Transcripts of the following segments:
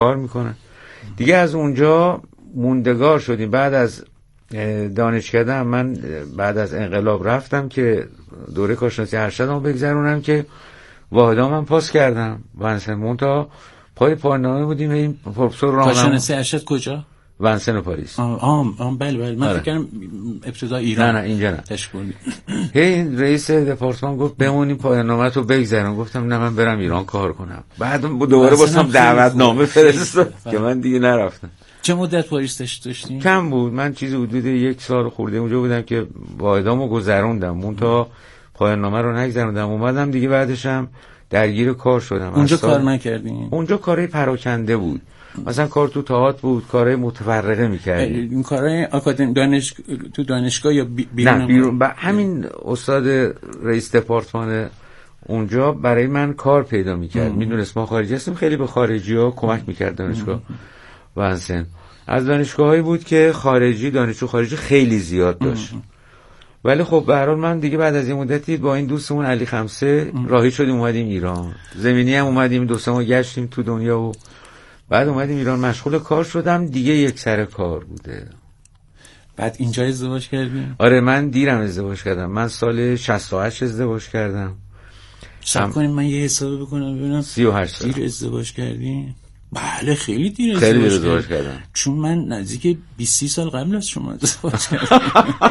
کار میکنن دیگه. از اونجا موندگار شدیم. بعد از دانشکده هم من بعد از انقلاب رفتم که دوره کارشناسی ارشدمو بگذرونم که واحدام من پاس کردم ونسن تا پای پایان‌نامه بودیم. این پروفسور راهنما کارشناسی ارشد کجا؟ ونسن و پاریس. بله من فکر کردم ابتدا ایران. نه اینجا نه. این رئیس دپارتمان گفت بمونیم پایان‌نامه‌تو بگذرون. گفتم نه من برم ایران کار کنم. بعد دوباره واسم دعوتنامه فرستاد که من دیگه نرفتم. چه مدت پاریس داشتین؟ کم بود. من چیزی حدود 1 سال خورده اونجا بودم که واحدامو گذروندم. اون تا پایان‌نامه رو نگذروندم. اومدم دیگه بعدشم درگیر کار شدم. اونجا کار نکردین؟ اونجا کارهای پراکنده بود. مثلا کار تو تئاتر بود، کارهای متفرقه می‌کردیم. این کارهای آکادمی تو دانشگاه یا بیرون؟ نه بیرون. همین استاد رئیس دپارتمان اونجا برای من کار پیدا می‌کرد. میدونست ما خارجی هستیم، خیلی به خارجی‌ها کمک می‌کرد دانشگاه ونسن. از دانشگاهایی بود که دانشجو خارجی خیلی زیاد داشت. ولی خب به هر حال من دیگه بعد از این مدتی با این دوستمون علی خمسه راهی شدیم اومدیم ایران. زمینی هم اومدیم 2-3 ماه گشتیم تو دنیا و بعد اومدیم ایران. مشغول کار شدم دیگه. یک سر کار بوده. بعد اینجا ازدواج کردیم؟ آره من دیرم ازدواج کردم. من سال 68 ازدواج کردم. صبر کنیم من یه حساب بکنم ببینم. 38 سال دیر ازدواج کردیم. بله خیلی دیر ازدواج کردم. چون من نزدیک 20 سال قبل از شما ازدواج کردم.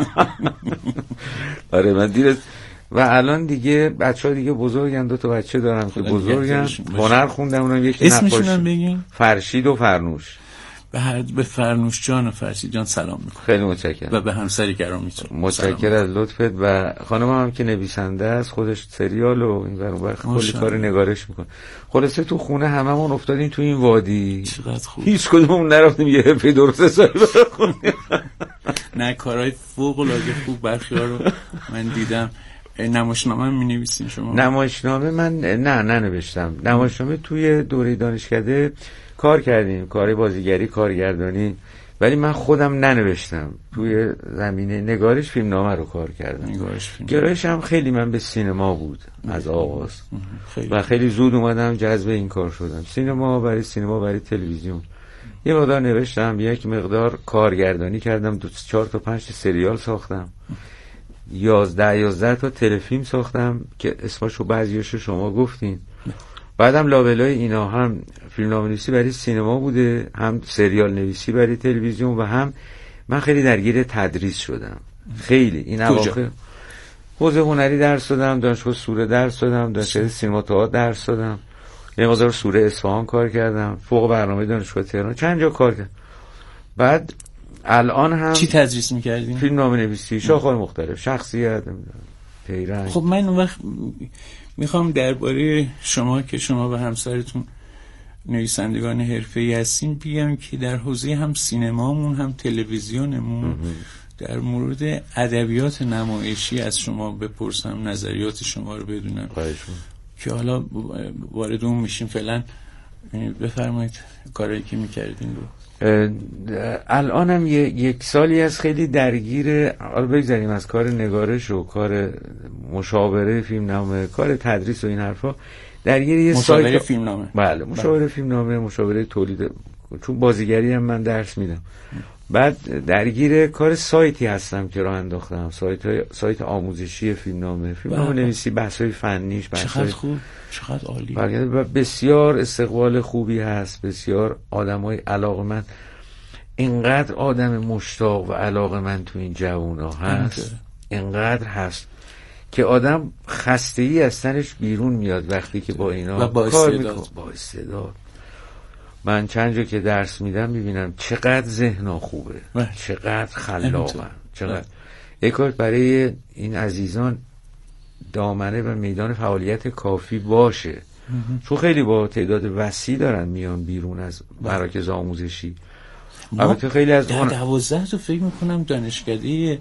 آره من دیر و الان دیگه بچه‌ها دیگه بزرگن. 2 تا بچه دارم که بزرگن. هنر خوندم. اونم یکی اسمشون هم بگین. فرشید و فرنوش. به فرنوش جان و فرشید جان سلام میکنم. خیلی متشکرم. و به همسری گرامیتون متشکرم از لطفت. و خانمم هم که نویسنده است، خودش سریال و این ور کلی کار نگارش میکنه. خلاصه تو خونه هممون افتادیم تو این وادی. چقدر خوب. هیچ کدوممون نرفتیم یه حرفه درست حسابی بخونیم. نه کارهای فوق العاده خوب برخی‌ها رو من دیدم. نمایشنامه می نویسین شما؟ نمایشنامه من نه ننوشتم. نمایشنامه توی دوره دانشکده کار کردیم، کار بازیگری، کارگردانی، ولی من خودم ننوشتم. توی زمینه نگارش فیلمنامه رو کار کردم. گرایش هم خیلی من به سینما بود از آغاز و خیلی زود اومدم جذب این کار شدم. سینما برای تلویزیون یه مقدار نوشتم، یک مقدار کارگردانی کردم، 4 تا 5 سریال ساختم، 11 تا تلفیلم ساختم که اسمشو بعضیاشو شما گفتین. بعدم لابلای اینا هم فیلمنامه نویسی برای سینما بوده، هم سریال نویسی برای تلویزیون و هم من خیلی درگیر تدریس شدم. خیلی این اواخر حوزه هنری درس دادم، دانشگاه سوره درس دادم، دانشگاه سینما تئاتر درس دادم، یه مقدار سوره اصفهان کار کردم، فوق برنامه دانشگاه تهران چند جا کار کردم. بعد الان هم چی تدریس می‌کردین؟ فیلمنامه نویسی، شاخه‌های مختلف، شخصیت، پیرنگ. خب من اون وقت میخوام درباره شما که شما و همسرتون نویسندگان حرفه‌ای هستین بگم که در حوزه هم سینمامون هم تلویزیونمون در مورد ادبیات نمایشی از شما بپرسم، نظریات شما رو بدونم که حالا وارد اون میشیم. فعلا بفرمایید کاری که میکردین رو. الانم یک سالی از خیلی درگیر، حالا بگذاریم از کار نگارش و کار مشاوره فیلمنامه، کار تدریس و این حرفا، درگیر یه مشاوره فیلمنامه. بله مشاوره فیلمنامه، مشاوره تولید، چون بازیگری هم من درس میدم. بعد درگیر کار سایتی هستم که راه انداختم، سایت آموزشی فیلمنامه نویسی، بحث‌های فنیش، چقدر خوب، چقدر عالی. و بسیار استقبال خوبی هست، بسیار آدمای علاقه‌مند، اینقدر آدم مشتاق و علاقه‌مند تو این جوونا هست، اینقدر هست که آدم خستگی از تنش بیرون میاد وقتی که با اینا کار میکنه. با استعداد. من چند جا که درس میدم میبینم چقدر ذهنها خوبه، چقدر خلاقن، چقدر یک کار برای این عزیزان دامنه و میدان فعالیت کافی باشه، چون خیلی با تعداد وسیع دارن میان بیرون از مراکز آموزشی. البته خیلی از 12 تا فکر میکنم دانشکده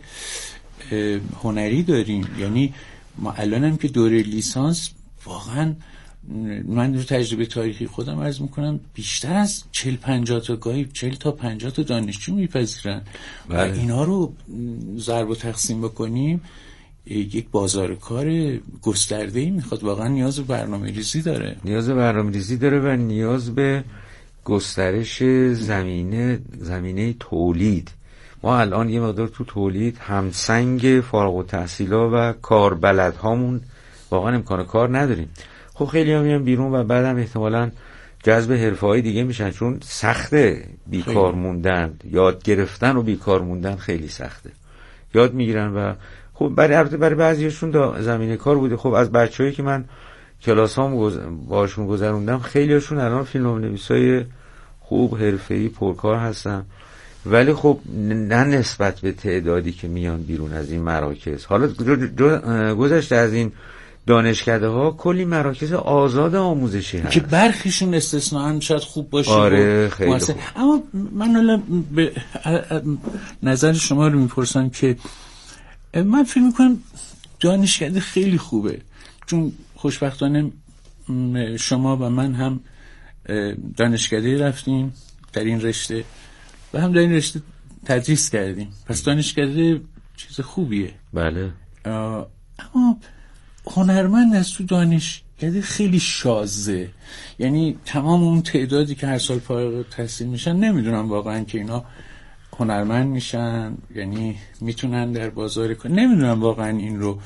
هنری داریم، یعنی ما الانم که دوره لیسانس واقعا من رو تجربه تاریخی خودم عرض میکنم بیشتر از 40-50 تا گاهی 40 تا 50 تا دانشجو میپذیرن و اینا رو ضرب و تقسیم بکنیم یک بازار کار گسترده‌ای میخواد. واقعا نیاز به برنامه‌ریزی داره، و نیاز به گسترش زمینه تولید. ما الان یه مقدار تو تولید همسنگ فارغ التحصیلا و کاربلدهامون واقعا امکان کار نداریم. خب خیلی هم میان بیرون و بعدم احتمالاً جذب حرفه‌های دیگه میشن، چون سخته بیکار موندن، یاد گرفتن و بیکار موندن خیلی سخته. یاد میگیرن و خب برای بعضیاشون زمینه کار بوده. خب از بچه‌هایی که من کلاسام باشون گذروندم خیلیاشون الان فیلمنویسای خوب حرفه‌ای پرکار هستن، ولی خب نه نسبت به تعدادی که میان بیرون از این مراکز. حالا گذشته از این دانشکده ها کلی مراکز آزاد آموزشی هست که برخیشون استثناً شاید خوب باشه. آره خیلی خوب. اما من حالا به نظر شما رو میپرسم که من فکر میکنم دانشکده خیلی خوبه، چون خوشبختانه شما و من هم دانشکده رفتیم در این رشته و هم در این رشته تدریس کردیم، پس دانشکده چیز خوبیه. بله. اما هنرمند از تو دانشکده خیلی شازه، یعنی تمام اون تعدادی که هر سال فارغ التحصیل میشن نمیدونم واقعا که اینا هنرمند میشن، یعنی میتونن در بازار کار، نمیدونم واقعا این رو.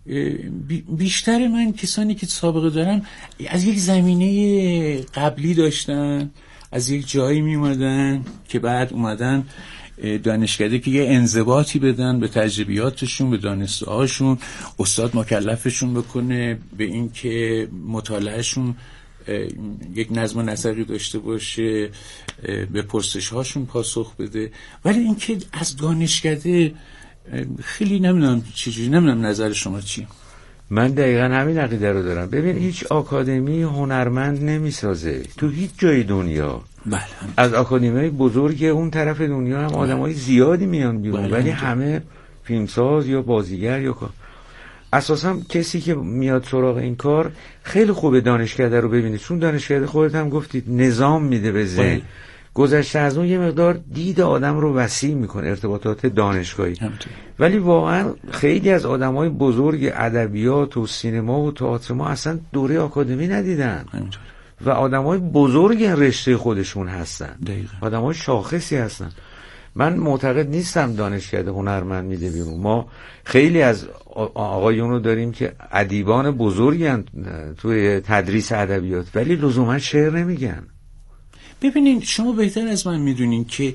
بیشتر من کسانی که سابقه دارم از یک زمینه قبلی داشتن، از یک جایی میومدن که بعد اومدن دانشکده که یه انضباطی بدن به تجربیاتشون، به دانسته هاشون، استاد مکلفشون بکنه به این که مطالعهشون یک نظم و نسقی داشته باشه، به پرسش هاشون پاسخ بده. ولی این که از دانشکده خیلی نمیدونم چجوری، نمیدونم نظر شما چی؟ من دقیقا همین عقیده رو دارم. ببین هیچ آکادمی هنرمند نمیسازه تو هیچ جای دنیا. بله. از آکادمی بزرگ اون طرف دنیا هم آدمای زیادی میان بیرون، بله. ولی همه فیلمساز یا بازیگر یا اساسا کسی که میاد سراغ این کار خیلی خوبه دانشکده رو ببینید، چون دانشکده خودت هم گفتید نظام میده به ذهن. بله. گذشته از اون یه مقدار دید آدم رو وسیع میکنه، ارتباطات دانشگاهی. ولی واقعا خیلی از آدمای بزرگ ادبیات و سینما و تئاتر ما اصلا دوره آکادمی ندیدن و آدمای بزرگ رشته خودشون هستن، آدمای شاخصی هستن. من معتقد نیستم دانشکده هنرمند میده بیرون. ما خیلی از آقایون رو داریم که ادیبان بزرگی هستن توی تدریس ادبیات، ولی لزوما شعر نمیگن. ببینین شما بهتر از من میدونین که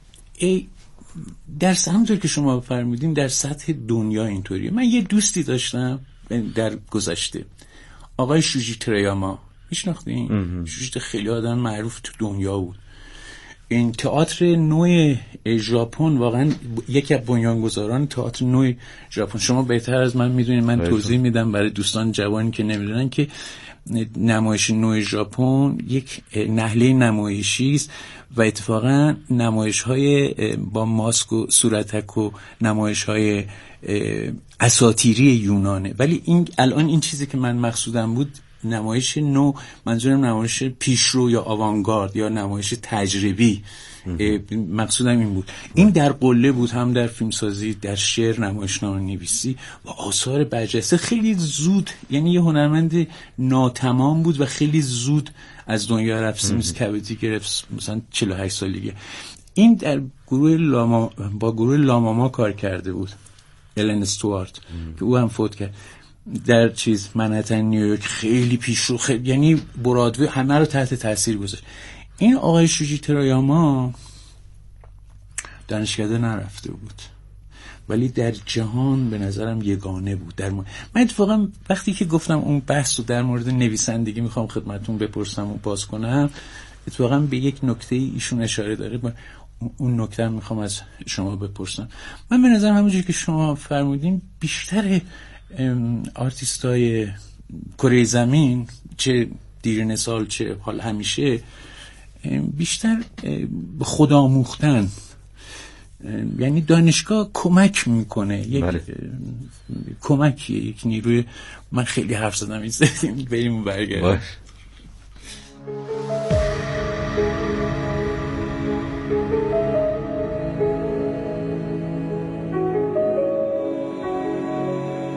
همونطور که شما فرمودین در سطح دنیا اینطوریه. من یه دوستی داشتم در گذشته، آقای شوجی تریاما، میشناختین؟ شوجی خیلی آدم معروف تو دنیا بود. این تئاتر نو ژاپن واقعا یکی از بنیانگذاران تئاتر نو ژاپن. شما بهتر از من میدونید، من توضیح میدم برای دوستان جوانی که نمیدونن که نمایش نو ژاپن یک نحله نمایشی است و اتفاقا نمایش‌های با ماسک و صورتک و نمایش‌های اساطیری یونانه. ولی این الان این چیزی که من مقصودم بود نمایش نو، منظورم نمایش پیشرو یا آوانگارد یا نمایش تجربی، مقصودم این بود. این در قله بود، هم در فیلمسازی، در شعر، نمایشنامه نویسی و آثار برجسته. خیلی زود، یعنی یه هنرمند ناتمام بود و خیلی زود از دنیا رفت. سیمز کبدی گرفت مثلا 48 سالگی. این در با گروه لاماما کار کرده بود، الن استوارت، که او هم فوت کرد در منهتن نیویورک. خیلی پیشرو، خیلی، یعنی برادوی همه رو تحت تاثیر گذاشت. این آقای شوجی ترایاما دانشکده نرفته بود، ولی در جهان به نظرم یگانه بود. من اتفاقا وقتی که گفتم اون بحث رو در مورد نویسندگی میخوام خدمتتون بپرسم و باز کنم، اتفاقا به یک نکته ایشون اشاره داره، اون نکته میخوام از شما بپرسم. من به نظرم همونجوری که شما فرمودین بیشتر آرتیستای کره زمین، چه دیرین سال چه حال همیشه، بیشتر به خود آموختن، یعنی دانشگاه کمک میکنه، یک کمکیه، یک نیروی. من خیلی حرف زدم، این بریم و برگردیم.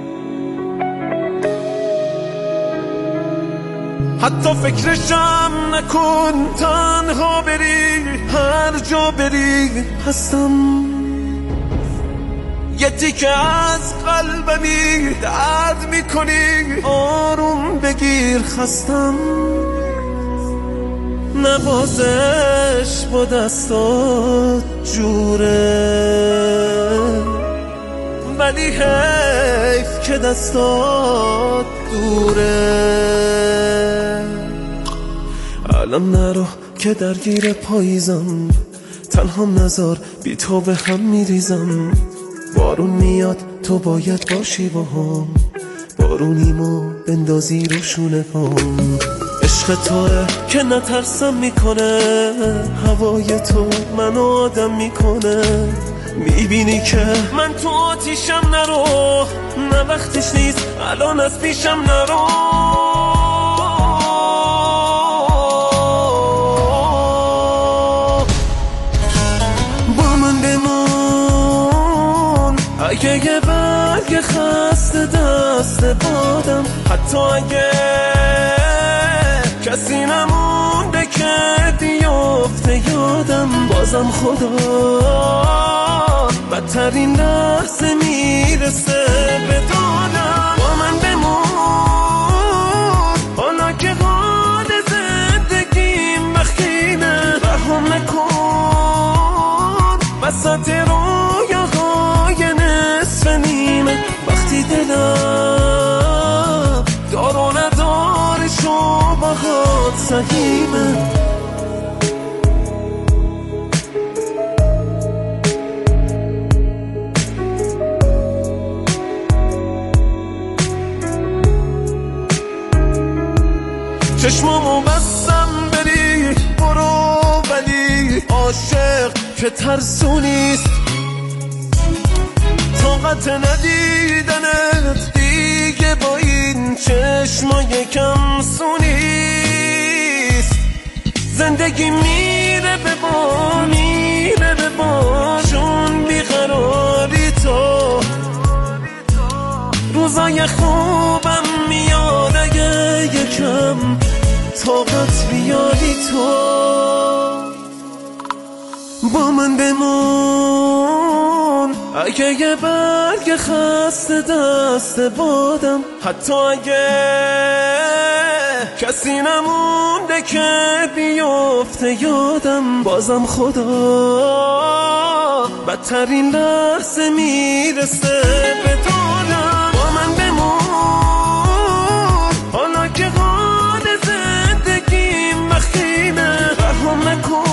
حتی فکرشم نکن تنها بری، هر جا بری هستم. یه تیکه از قلبمی درد میکنی، آروم بگیر خستم. نوازش با دستات جوره، ولی حیف که دستات دوره. الان نرو که درگیر پاییزم، تنهام نذار بی تو به هم میریزم. بارون میاد تو باید باشی با هم، بارونیمو بندازی رو شونه هم. عشق توه که نترسم میکنه، هوای تو منو آدم میکنه. میبینی که من تو آتیشم، نرو نه وقتش نیست الان از پیشم نرو. با من بمون اگه یه برگ خسته دست بادم، حتی اگه کسی نمونده که بیافته یادم. بازم خدا بدترین لحظه میرسه به دادم. با من بمون حالا که حال زندگیم بخینه، رهم نکن وسط رویاهای نصف نیمه. وقتی دلم دار و ندارشو باهات سهیمه. چشمامو بستم بری برو، ولی عاشق که ترسونیست. طاقت ندیدنت دیگه با این چشمای کم سونیست. زندگی میره به بار، میره به بار، چون بیقراری تو. روزای خوبم میاد اگه یکم طاقت بیاری تو. با من بمون اگه یه برگ خسته دست بادم، حتی اگه کسی نمونده که بیافته یادم. بازم خدا بدترین لحظه میرسه به دادم. با من بمون حالا که حال زندگیم بخینه، رهم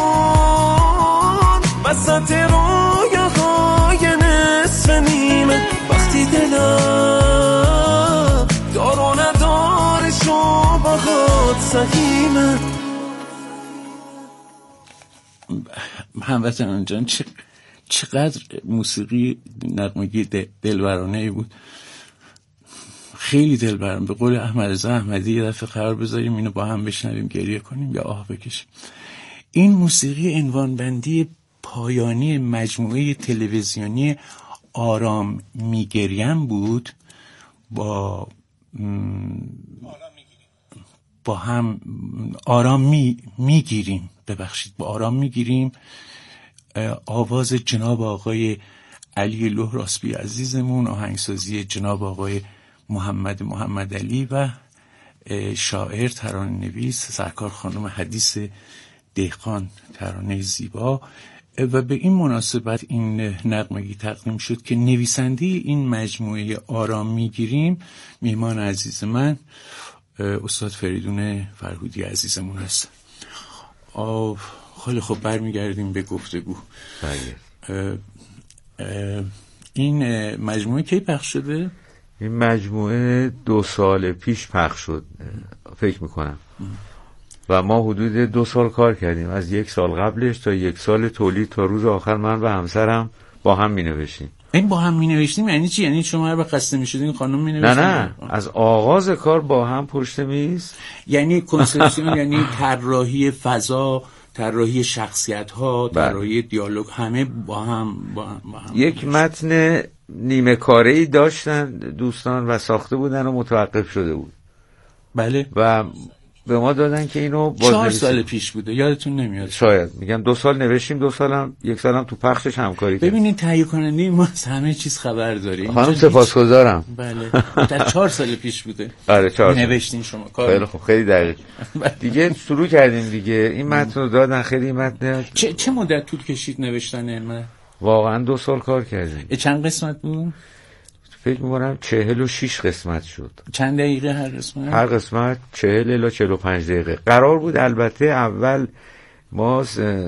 نکن وسط رویاهای نصف نیمه. وقتی دلم دار و ندارشو باهات سهیمه. هموطنان جان، چقدر موسیقی نغمگی دلبرانه بود، خیلی دلبرانه. به قول احمد رضا احمدی یه دفعه قرار بذاریم اینو با هم بشنویم، گریه کنیم یا آه بکشیم. این موسیقی عنوانبندی پایانی مجموعه تلویزیونی آرام میگریم بود. با هم آرام میگیریم، ببخشید، با آرام میگیریم. آواز جناب آقای علی لهراسبی عزیزمون، آهنگسازی جناب آقای محمد علی و شاعر ترانه نویس سرکار خانم حدیث دهقان، ترانه زیبا. و به این مناسبت این نغمگی تقدیم شد که نویسنده این مجموعه آرام میگیریم میهمان عزیز من استاد فریدون فرهودی عزیزمون هست. خیلی خب، برمیگردیم به گفتگو. این مجموعه کی پخش شده؟ این مجموعه 2 سال پیش پخش شد فکر میکنم، و ما حدود 2 سال کار کردیم. از 1 سال قبلش تا 1 سال تولید تا روز آخر من و همسرم با هم می نوشتیم. این با هم می نوشتیم یعنی چی؟ یعنی شما هر وقت خسته می شدین خانم می نوشتین؟ نه از آغاز کار با هم پشت میز. یعنی کنسپسیون یعنی طراحی فضا، طراحی شخصیت ها، طراحی دیالوگ، همه با هم یک متن نیمه کاره‌ای داشتن دوستان و ساخته بودن و متوقف شده بود. بله. و به ما دادن که اینو 4 سال پیش بوده، یادتون نمیاد؟ شاید. میگم 2 سال نوشتیم، 2 سالم 1 سالم تو پخشش همکاری کردیم. ببینید تهیه کننده ما از همه چیز خبر داره. خانم سپاسگزارم. بله در 4 سال پیش بوده. آره 4 سال نوشتین شما. خیلی خوب، خیلی دقیق. دیگه شروع کردیم دیگه. این متن رو دادن، خیلی متن. چه مدت طول کشید نوشتن این؟ واقعا 2 سال کار کردیم. چند قسمت بود؟ فکر می‌کنم 46 قسمت شد. چند دقیقه هر قسمت؟ هر قسمت 40 الی 45 دقیقه. قرار بود البته اول ما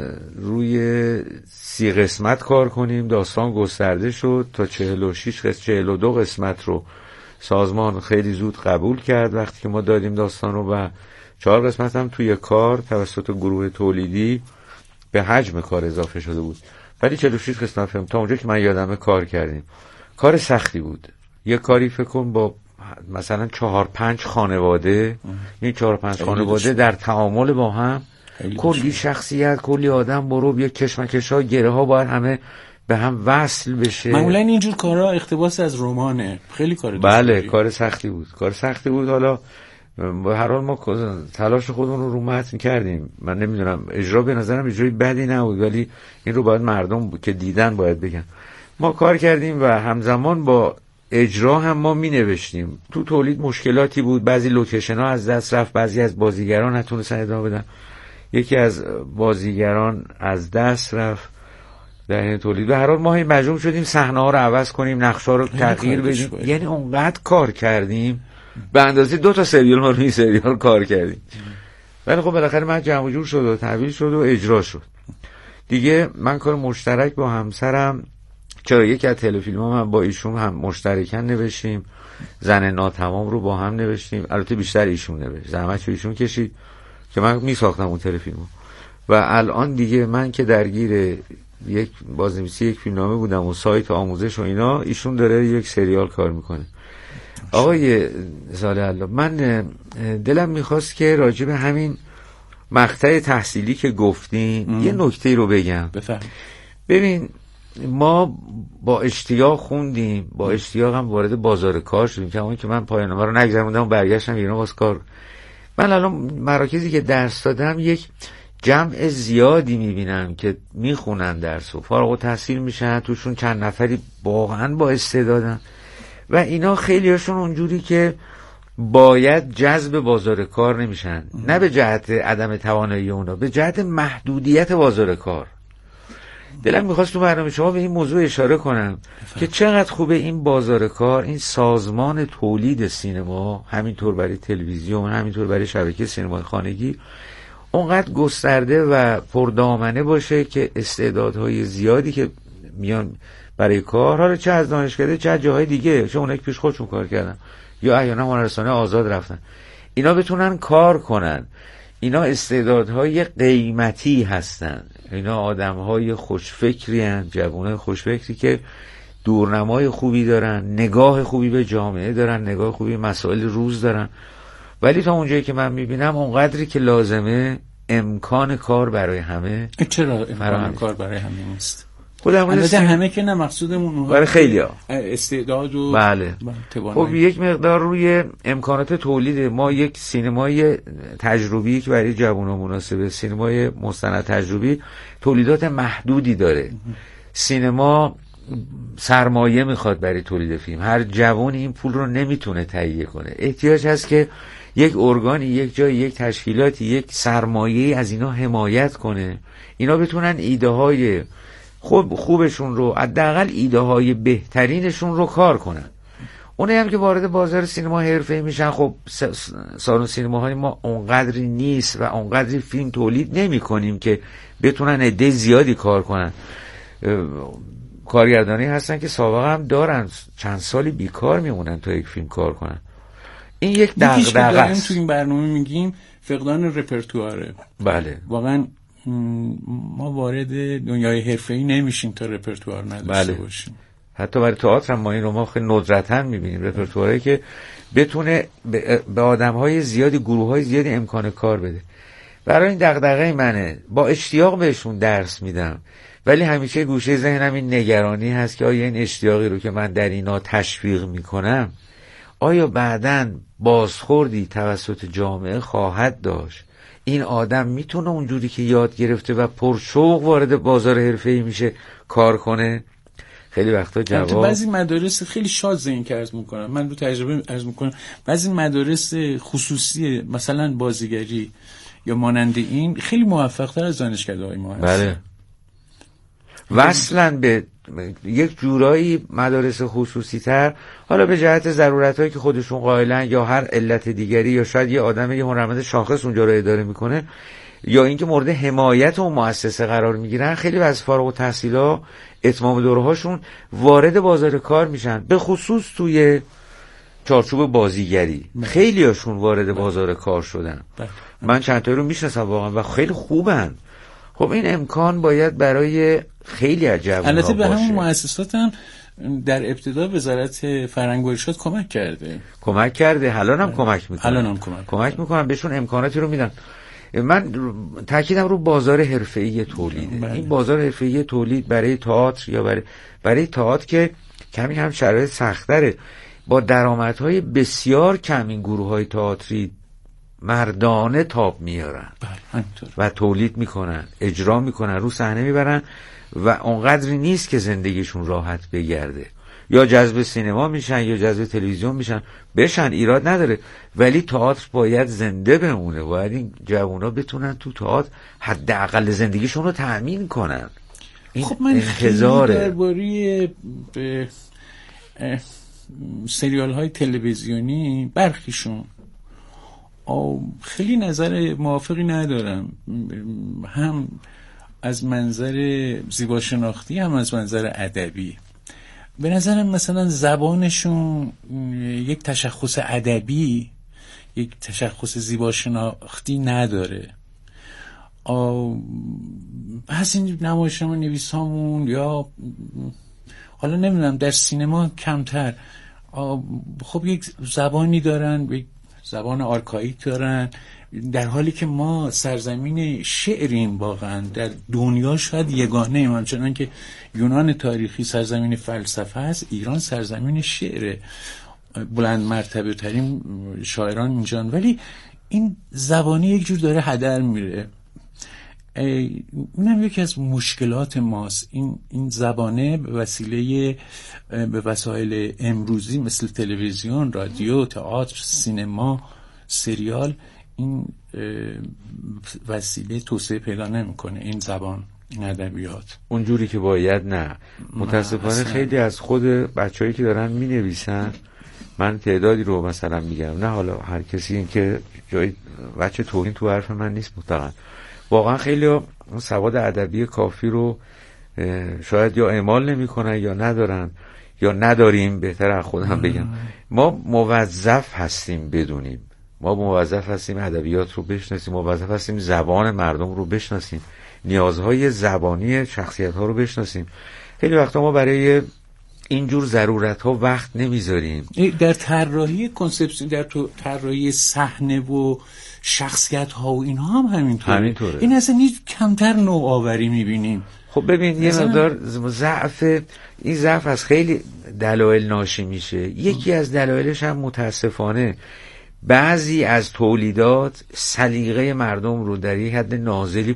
روی 30 قسمت کار کنیم، داستان گسترده شد تا 46 قسمت، 42 قسمت رو سازمان خیلی زود قبول کرد وقتی که ما دادیم داستان رو، و 4 قسمت هم توی کار توسط گروه تولیدی به حجم کار اضافه شده بود. ولی 46 قسمت فیلم تا اونجا که من یادمه کار کردیم. کار سختی بود. یه کاری فکر کن با مثلا 4-5 خانواده، این 4-5 خانواده در تعامل با هم، کلی شخصیت، کلی آدم، برو یه کشمکش‌ها، گره ها باید همه به هم وصل بشه. معمولا اینجور کارها اقتباس از رمانه. خیلی کار بله کار سختی بود. کار سختی بود. حالا به هر حال ما تلاش خودمون رو متن کردیم. من نمیدونم اجرا به نظرم اجرای بدی نبود، ولی این رو باید مردم که دیدن باید بگن. ما کار کردیم و همزمان با اجرا هم ما می نوشتیم. تو تولید مشکلاتی بود، بعضی لوکیشن ها از دست رفت، بعضی از بازیگران نتونستن ادامه بدن، یکی از بازیگران از دست رفت در این تولید. به هر حال ما مجبور شدیم صحنه ها رو عوض کنیم، نقشه ها رو تغییر بدیم. یعنی اونقدر کار کردیم به اندازه 2 تا سریال ما روی سریال کار کردیم. ولی خب بالاخره من جمع جور شد و تحویل شد و اجرا شد دیگه. من کار مشترک با همسرم، چرا یکی از تلفیلم ها من با ایشون هم مشترکاً نوشتیم، زن ناتمام رو با هم نوشتیم. البته بیشتر ایشون نوشت، زحمت ایشون کشید که من می ساختم اون تلفیلمو. و الان دیگه من که درگیر یک بازنویسی یک فیلمنامه بودم و سایت آموزش و اینا، ایشون داره یک سریال کار میکنه. آقای زاله الله، من دلم میخواست که راجع به همین مقطع تحصیلی که گفتین یه نکته رو بگم. ببین ما با اشتیاق خوندیم، با اشتیاق هم وارد بازار کار شدیم، کما که من پایان‌نامه رو نگذروندم و برگشتم ایران واسه کار. من الان مراکزی که درس دادم یک جمع زیادی میبینم که میخونن درس و فارغ التحصیل میشن، توشون چند نفری واقعا با استعدادن و اینا خیلی هاشون اونجوری که باید جذب بازار کار نمیشن، نه به جهت عدم توانایی اونا، به جهت محدودیت بازار کار. دلم میخواست تو برنامه شما به این موضوع اشاره کنم که چقدر خوبه این بازار کار، این سازمان تولید سینما، همینطور برای تلویزیون، همینطور برای شبکه سینمای خانگی، اونقدر گسترده و پردامنه باشه که استعدادهای زیادی که میان برای کار، حالا چه از دانشکده چه از جاهای دیگه، چه اونایی که پیش خودشون کار کردن یا احیانا هنرستانه آزاد رفتن، اینا بتونن کار کنن. اینا استعدادهای قیمتی هستن، اینا آدمهای خوشفکری هستن، جوانای خوشفکری که دورنمای خوبی دارن، نگاه خوبی به جامعه دارن، نگاه خوبی به مسائل روز دارن. ولی تا اونجایی که من میبینم اونقدری که لازمه امکان کار برای همه. چرا امکان کار برای همه نیست؟ البته همه که نه، مقصودمون برای خیلی‌ها استعداد و بله. خب یک مقدار روی امکانات تولید ما، یک سینمای تجربی که برای جوونا مناسبه، سینمای مستند تجربی تولیدات محدودی داره. سینما سرمایه میخواد برای تولید فیلم، هر جوان این پول رو نمیتونه تهیه کنه. احتیاج هست که یک ارگانی، یک جای، یک تشکیلاتی، یک سرمایه از اینا حمایت کنه، اینا بتونن ایده های خوبشون رو، حداقل ایده های بهترینشون رو کار کنن. اونایی هم که وارد بازار سینما حرفه‌ای میشن، خب سالن سینماهای ما اونقدری نیست و اونقدری فیلم تولید نمی کنیم که بتونن عده زیادی کار کنن. کارگردانی هستن که سابقه هم دارن، چند سالی بیکار میمونن تا یک فیلم کار کنن. این یک دغدغه است. تو این برنامه میگیم فقدان رپرتواره. بله واقعا ما وارد دنیای حرفه‌ای نمیشیم تا رپرتوار نداشته باشیم. حتی برای تئاتر هم ما این رو ما خیلی ندرتاً میبینیم، رپرتواری که بتونه به آدم‌های زیادی، گروه‌های زیادی امکان کار بده. برای این دغدغه منه، با اشتیاق بهشون درس میدم، ولی همیشه گوشه ذهنم این نگرانی هست که آیا این اشتیاقی رو که من در اینا تشویق میکنم، آیا بعداً بازخوردی توسط جامعه خواهد داشت؟ این آدم میتونه اونجوری که یاد گرفته و پرشوق وارد بازار حرفه‌ای میشه کار کنه؟ خیلی وقتا جواب بعضی مدارس خیلی شاذ این که عرض میکنم، من رو تجربه عرض میکنم، بعضی مدارس خصوصی مثلا بازیگری یا مانند این خیلی موفق‌تر از دانشکده‌های ما هست. بله. وصلاً به یک جورایی مدارس خصوصی تر، حالا به جهت ضرورتایی که خودشون قائلن یا هر علت دیگری، یا شاید یه آدم یه هنرمند شاخص اونجا رو اداره میکنه، یا اینکه مورد حمایت اون مؤسسه قرار میگیرن، خیلی از فارغ التحصیلا اتمام دورهاشون وارد بازار کار میشن، به خصوص توی چارچوب بازیگری خیلی هاشون وارد بازار کار شدن. من چند تایی رو میشناسم واقعا و خیلی خوبن. خب این امکان باید برای خیلی از جوان‌ها باشه. البته به همون مؤسسات هم در ابتدا وزارت فرهنگ و ارشاد کمک کرده، الان هم کمک میکنه، کمک میکنن، بهشون امکاناتی رو میدن. من تاکیدم رو بازار حرفه‌ای تولیده. این بازار حرفه‌ای تولید برای تئاتر یا برای تئاتر که کمی هم شرایط سخت‌تره، با درآمدهای بسیار کم این گروه‌های تئاتری مردانه تاب میارن و تولید میکنن، اجرا میکنن، رو صحنه میبرن و اونقدری نیست که زندگیشون راحت بگرده. یا جذب سینما میشن یا جذب تلویزیون میشن، بشن، ایراد نداره، ولی تئاتر باید زنده بمونه. باید این جوونا بتونن تو تئاتر حداقل زندگیشون رو تأمین کنن. این خب من انتظاره. درباره سریال های تلویزیونی برخیشون خیلی نظر موافقی ندارم، هم از منظر زیباشناختی هم از منظر ادبی. به نظرم مثلا زبانشون یک تشخص ادبی، یک تشخص زیباشناختی نداره. پس این نمایشنامه نویسامون یا حالا نمیدونم در سینما کمتر، خب یک زبانی دارن، یک زبان آرکائیک دارن، در حالی که ما سرزمین شعریم، واقعا در دنیا شاید یگانه ایم. همچنان که یونان تاریخی سرزمین فلسفه است، ایران سرزمین شعره، بلند مرتبه ترین شاعران اینجان، ولی این زبانی یک جور داره هدر میره. اینم یکی از مشکلات ماست. این زبانه به وسایل امروزی مثل تلویزیون، رادیو، تئاتر، سینما، سریال، این وسیله توسعه پیدا نمیکنه. این زبان، این ادبیات اونجوری که باید نه. متاسفانه خیلی از خود بچه‌هایی که دارن مینویسن، من تعدادی رو مثلا میگم، نه حالا هر کسی، این که جای بچه توهین تو حرف من نیست، مطلقاً واقعا خیلی سواد ادبی کافی رو شاید یا اعمال نمی‌کنن یا ندارن یا نداریم، بهتر از خودم بگم. ما موظف هستیم بدونیم، ما موظف هستیم ادبیات رو بشناسیم، موظف هستیم زبان مردم رو بشناسیم، نیازهای زبانی شخصیت‌ها رو بشناسیم. خیلی وقتا ما برای اینجور ضرورت‌ها وقت نمیذاریم. در طراحی کنسپسیون، در طراحی صحنه و شخصیت‌ها و اینها هم همینطوره. این اصلا هیچ کمتر نوآوری می‌بینیم. خب ببین یه مقدار این ضعف از خیلی دلایل ناشی میشه. یکی از دلایلش هم متاسفانه بعضی از تولیدات سلیقه مردم رو در یک حد نازلی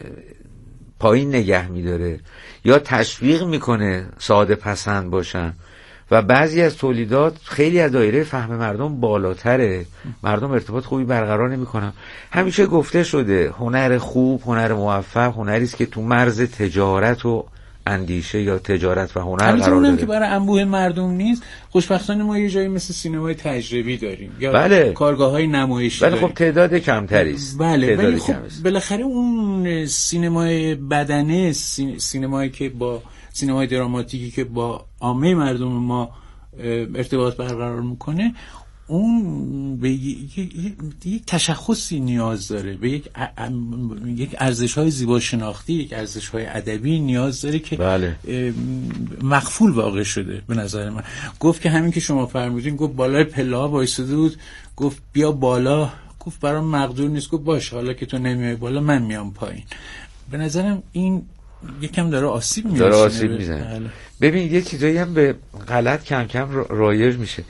پایین نگه میداره یا تشویق میکنه ساده پسند باشن، و بعضی از تولیدات خیلی از دایره فهم مردم بالاتره، مردم ارتباط خوبی برقرار نمیکنن. همیشه گفته شده هنر خوب، هنر موفق، هنری است که تو مرز تجارت و اندیشه یا تجارت و هنر قرار داره. که برای انبوه مردم نیست. خوشبختانه ما یه جایی مثل سینمای تجربی داریم یا بله. کارگاه‌های نمایشی داریم. خب تعداد کمتری است. بله، ولی خب بالاخره اون سینمای بدنه، سینمایی که با سینمای دراماتیکی که با عامه مردم ما ارتباط برقرار میکنه، اون به یک تشخصی نیاز داره، به یک ارزش‌های زیباشناختی، یک ارزش‌های ادبی نیاز داره که بله. مغفول واقع شده به نظر من. گفت که همین که شما فرمودین، گفت بالای پله‌ها وایساده بود، گفت بیا بالا، گفت برام مقدور نیست، گفت باشه حالا که تو نمیای بالا من میام پایین. به نظرم این یکم داره آسیب میزنه. بله. ببین یه چیزایی هم به غلط کم کم رایج میشه.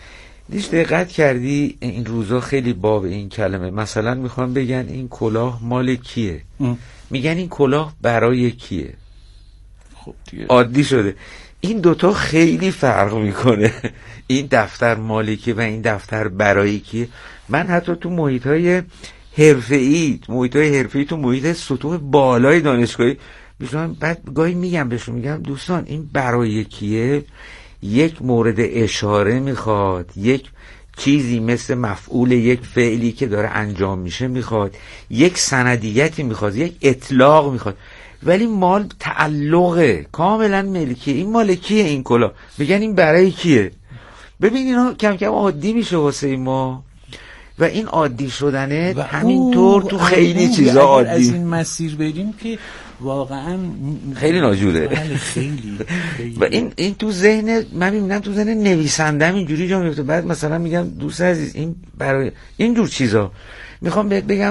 دیش دقت کردی این روزا خیلی باب این کلمه، مثلا میخوان بگن این کلاه مال کیه، میگن این کلاه برای کیه. خب دیگه عادی شده. این دوتا خیلی فرق میکنه. این دفتر مال کیه و این دفتر برای کیه. من حتی تو محیط‌های حرفه‌ای تو محیط سطوح بالای دانشگاهی میشونم، بعد گاهی میگم بهشون، میگم دوستان این برای کیه، یک مورد اشاره میخواد، یک چیزی مثل مفعول یک فعلی که داره انجام میشه میخواد، یک سندیتی میخواد، یک اطلاق میخواد، ولی مال تعلقه کاملا ملکیه. این مالکیه این کلا، میگن این برای کیه. ببین اینا کم کم عادی میشه واسه ما و این عادی شدنه همینطور تو خیلی چیزا عادی. از این مسیر بریم که واقعا خیلی ناجوره. خیلی و این تو ذهن من میبینم، تو ذهن نویسندم اینجوری جا میفته. بعد مثلا میگم دوست عزیز این برای اینجور چیزا میخوام بهت بگم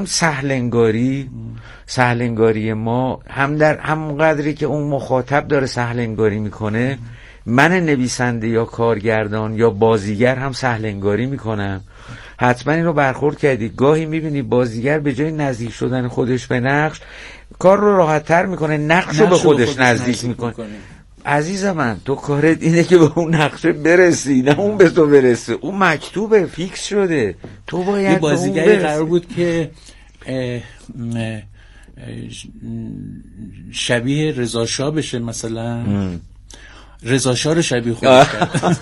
سهلنگاری ما هم در همون قدری که اون مخاطب داره سهلنگاری میکنه، من نویسنده یا کارگردان یا بازیگر هم سهلنگاری میکنم. حتما این رو برخورد کردی، گاهی میبینی بازیگر به جای نزدیک شدن خودش به نقش کار رو راحت تر میکنه، نقش رو به خودش نزدیک میکنه. عزیز من تو کارت اینه که به اون نقشه برسی، نه اون به تو برسه. اون مکتوبه، فیکس شده، تو باید یه بازیگری قرار بود که شبیه رضا شاه بشه، مثلا رضا شاه رو شبیه خودش کرد.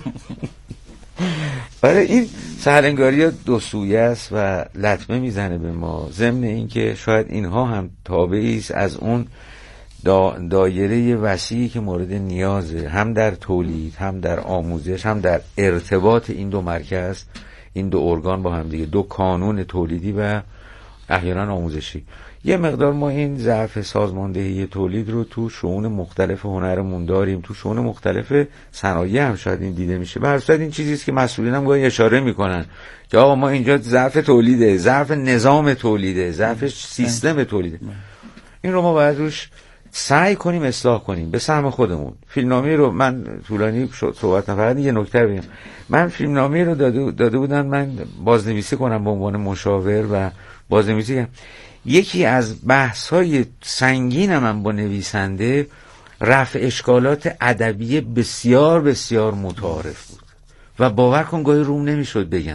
برای این سهلنگاری دو سویه است و لطمه میزنه به ما، ضمن این که شاید اینها هم تابعی است از اون دایره وسیعی که مورد نیازه، هم در تولید، هم در آموزش، هم در ارتباط این دو مرکز، این دو ارگان با هم دیگه، دو کانون تولیدی و احیانا آموزشی. یه مقدار ما این ضعف سازماندهی تولید رو تو شؤون مختلف هنرمون داریم، تو شؤون مختلف صنایع هم شاید این دیده میشه. به هر صورت این چیزی است که مسئولین هم گاهی اشاره میکنن که آقا ما اینجا ضعف تولیده، ضعف نظام تولیده، ضعف سیستم تولیده. این رو ما باید روش سعی کنیم اصلاح کنیم به سهم خودمون. فیلمنامه رو من طولانی صحبت نفرد یه نکته بگم، من فیلمنامه رو داده بودن من بازنویسی کنم به عنوان مشاور و بازنویسی کنم. یکی از بحث‌های سنگین من با نویسنده رفع اشکالات ادبی بسیار بسیار متعارف بود و باور کن گاهی روم نمیشد بگم،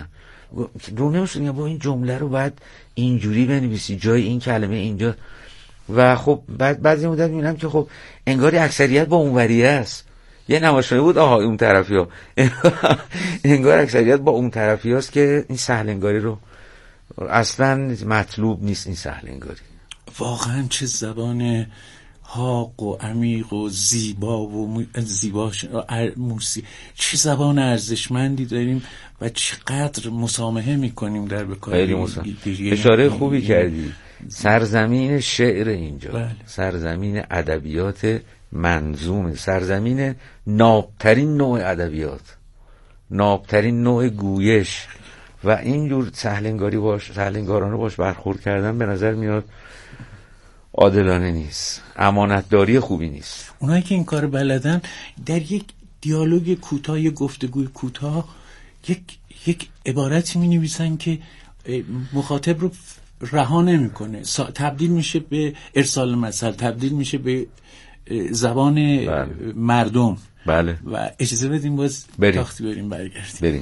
با این جمله رو باید اینجوری بنویسی، جای این کلمه اینجا. و خب بعضی مدت میبینم که خب انگاری اکثریت با اونوریه است. یه نمایشنامه بود آها اون طرفیا انگار اکثریت با اون طرفی است که این سهلنگاری رو اصلا مطلوب نیست. این سهلنگاری واقعا چه زبان حاق و عمیق و زیبا و موسی، چه زبان ارزشمندی داریم و چقدر مسامحه میکنیم در بکاری. اشاره خوبی کردی، سرزمین شعر اینجا، بله. سرزمین ادبیات منظومه، سرزمین نابترین نوع ادبیات، نابترین نوع گویش و اینجور سهلنگارانه باش برخورد کردن به نظر میاد عادلانه نیست، امانتداری خوبی نیست. اونایی که این کار بلدن در یک دیالوگ کوتاه، یک گفتگوی کوتاه یک عبارتی می نویسن که مخاطب رو رها نمیکنه، تبدیل میشه به ارسال مثل، تبدیل میشه به زبان بله. مردم. بله. و اجازه بدیم باز تاختی بریم برگردیم.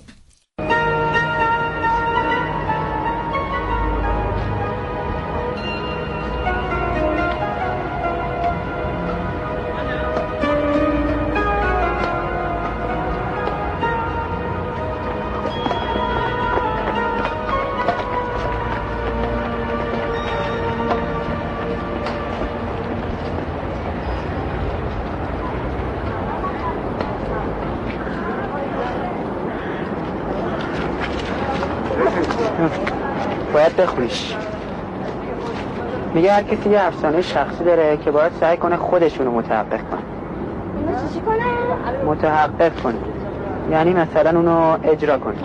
باید بخونیش. میگه هر کسی یه افسانه شخصی داره که باید سعی کنه خودشونو متحقق کنه. چی کنه؟ متحقق کنه، یعنی مثلا اونو اجرا کنه.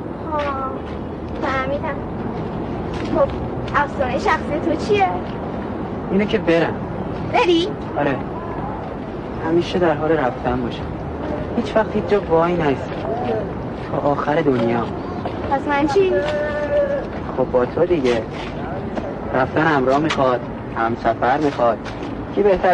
فهمیدم. خب افسانه شخصی تو چیه؟ اینه که برم. بری؟ آره، همیشه در حال رفتن باشه، هیچ وقت هیچ جا وای نیست. تا آخر دنیا. پس من چی؟ خب با تو دیگه. رفتن همراه میخواد، همسفر میخواد. کی بهتر